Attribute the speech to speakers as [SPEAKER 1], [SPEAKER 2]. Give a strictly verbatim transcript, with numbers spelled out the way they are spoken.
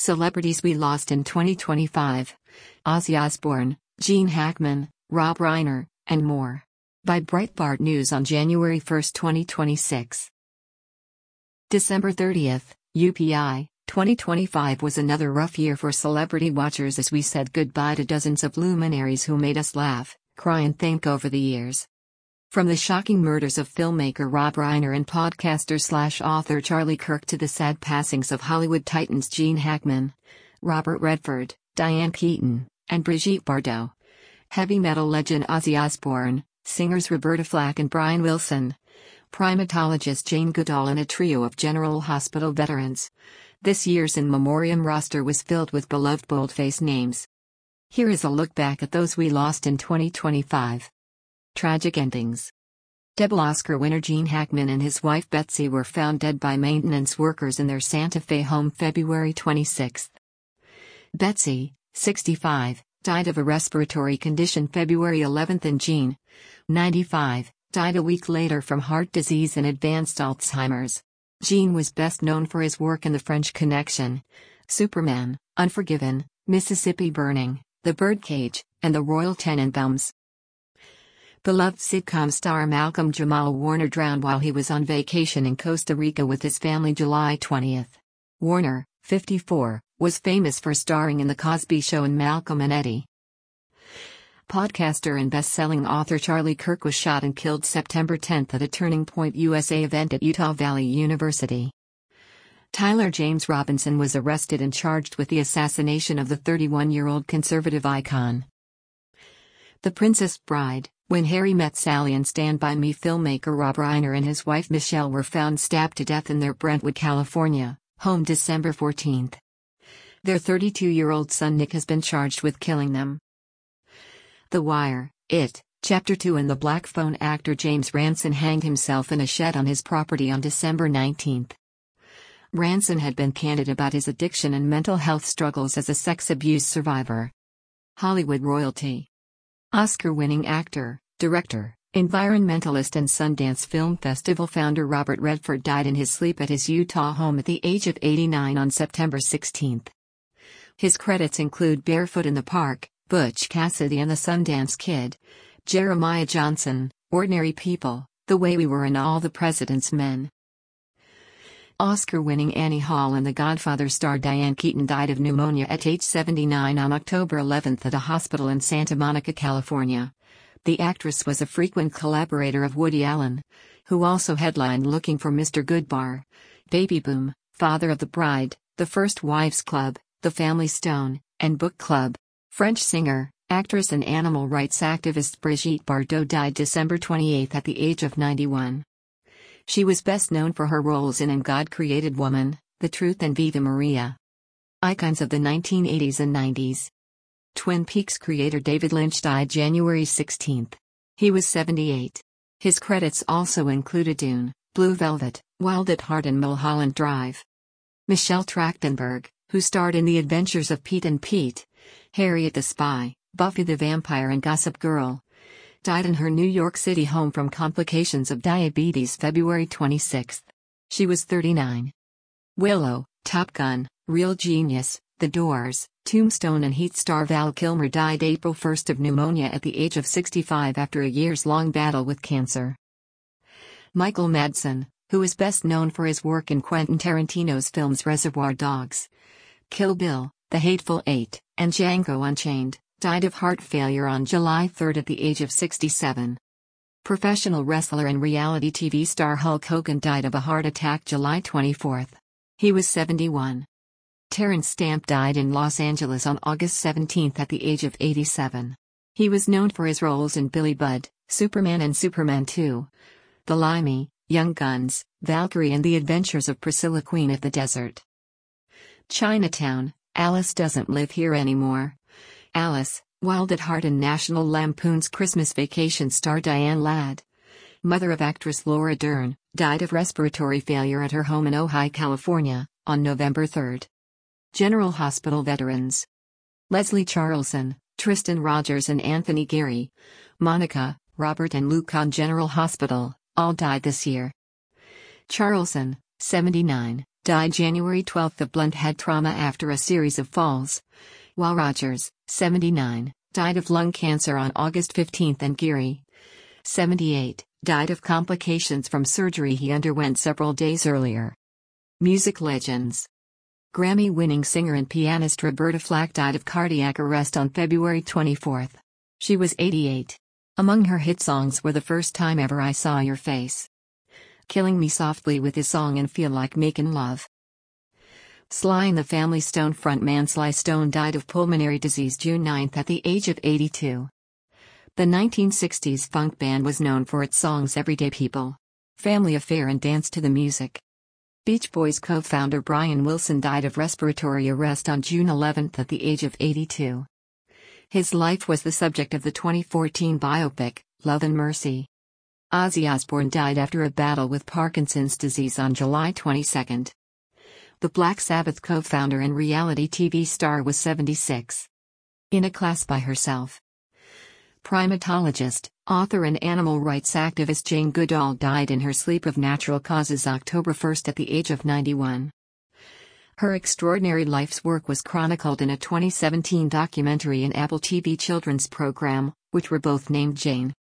[SPEAKER 1] Celebrities we lost in twenty twenty-five. Ozzy Osbourne, Gene Hackman, Rob Reiner, and more. By Breitbart News on January first, twenty twenty-six. December thirtieth, U P I, twenty twenty-five was another rough year for celebrity watchers as we said goodbye to dozens of luminaries who made us laugh, cry and think over the years. From the shocking murders of filmmaker Rob Reiner and podcaster-slash-author Charlie Kirk to the sad passings of Hollywood titans Gene Hackman, Robert Redford, Diane Keaton, and Brigitte Bardot. Heavy metal legend Ozzy Osbourne, singers Roberta Flack and Brian Wilson, primatologist Jane Goodall, and a trio of General Hospital veterans. This year's in memoriam roster was filled with beloved boldface names. Here is a look back at those we lost in twenty twenty-five. Tragic endings. Double Oscar winner Gene Hackman and his wife Betsy were found dead by maintenance workers in their Santa Fe home February twenty-sixth. Betsy, sixty-five, died of a respiratory condition February eleventh and Gene, ninety-five, died a week later from heart disease and advanced Alzheimer's. Gene was best known for his work in The French Connection, Superman, Unforgiven, Mississippi Burning, The Birdcage, and The Royal Tenenbaums. Beloved sitcom star Malcolm Jamal Warner drowned while he was on vacation in Costa Rica with his family July twentieth. Warner, fifty-four, was famous for starring in The Cosby Show and Malcolm and Eddie. Podcaster and best-selling author Charlie Kirk was shot and killed September tenth at a Turning Point U S A event at Utah Valley University. Tyler James Robinson was arrested and charged with the assassination of the thirty-one-year-old conservative icon. The Princess Bride, When Harry Met Sally and Stand By Me filmmaker Rob Reiner and his wife Michelle were found stabbed to death in their Brentwood, California, home December fourteenth. Their thirty-two-year-old son Nick has been charged with killing them. The Wire, It, Chapter two and The Black Phone actor James Ransone hanged himself in a shed on his property on December nineteenth. Ransone had been candid about his addiction and mental health struggles as a sex abuse survivor. Hollywood royalty. Oscar-winning actor, director, environmentalist and Sundance Film Festival founder Robert Redford died in his sleep at his Utah home at the age of eighty-nine on September sixteenth. His credits include Barefoot in the Park, Butch Cassidy and the Sundance Kid, Jeremiah Johnson, Ordinary People, The Way We Were and All the President's Men. Oscar-winning Annie Hall and The Godfather star Diane Keaton died of pneumonia at age seventy-nine on October eleventh at a hospital in Santa Monica, California. The actress was a frequent collaborator of Woody Allen, who also headlined Looking for Mister Goodbar, Baby Boom, Father of the Bride, The First Wives Club, The Family Stone, and Book Club. French singer, actress and animal rights activist Brigitte Bardot died December twenty-eighth at the age of ninety-one. She was best known for her roles in And God Created Woman, The Truth and Viva Maria. Icons of the nineteen eighties and nineties. Twin Peaks creator David Lynch died January sixteenth. He was seventy-eight. His credits also included Dune, Blue Velvet, Wild at Heart and Mulholland Drive. Michelle Trachtenberg, who starred in The Adventures of Pete and Pete, Harriet the Spy, Buffy the Vampire and Gossip Girl, died in her New York City home from complications of diabetes February twenty-sixth. She was thirty-nine. Willow, Top Gun, Real Genius, The Doors, Tombstone and Heat star Val Kilmer died April first of pneumonia at the age of sixty-five after a years-long battle with cancer. Michael Madsen, who is best known for his work in Quentin Tarantino's films Reservoir Dogs, Kill Bill, The Hateful Eight, and Django Unchained, died of heart failure on July third at the age of sixty-seven. Professional wrestler and reality T V star Hulk Hogan died of a heart attack July twenty-fourth. He was seventy-one. Terrence Stamp died in Los Angeles on August seventeenth at the age of eighty-seven. He was known for his roles in Billy Budd, Superman and Superman two, The Limey, Young Guns, Valkyrie and The Adventures of Priscilla Queen of the Desert. Chinatown, Alice Doesn't Live Here Anymore. Alice, Wild at Heart and National Lampoon's Christmas Vacation star Diane Ladd, mother of actress Laura Dern, died of respiratory failure at her home in Ojai, California, on November third. General Hospital veterans. Leslie Charleson, Tristan Rogers and Anthony Geary, Monica, Robert and Luke on General Hospital, all died this year. Charleson, seventy-nine, died January twelfth of blunt head trauma after a series of falls. While Rogers, seventy-nine, died of lung cancer on August fifteenth and Geary, seventy-eight, died of complications from surgery he underwent several days earlier. Music legends. Grammy-winning singer and pianist Roberta Flack died of cardiac arrest on February twenty-fourth. She was eighty-eight. Among her hit songs were The First Time Ever I Saw Your Face, Killing Me Softly with his song and Feel Like Makin' Love. Sly and the Family Stone frontman Sly Stone died of pulmonary disease June ninth at the age of eighty-two. The nineteen sixties funk band was known for its songs Everyday People, Family Affair and Dance to the Music. Beach Boys co-founder Brian Wilson died of respiratory arrest on June eleventh at the age of eighty-two. His life was the subject of the twenty fourteen biopic, Love and Mercy. Ozzy Osbourne died after a battle with Parkinson's disease on July twenty-second. The Black Sabbath co-founder and reality T V star was seventy-six. In a class by herself. Primatologist, author and animal rights activist Jane Goodall died in her sleep of natural causes October first at the age of ninety-one. Her extraordinary life's work was chronicled in a twenty seventeen documentary and Apple T V children's program, which were both named Jane.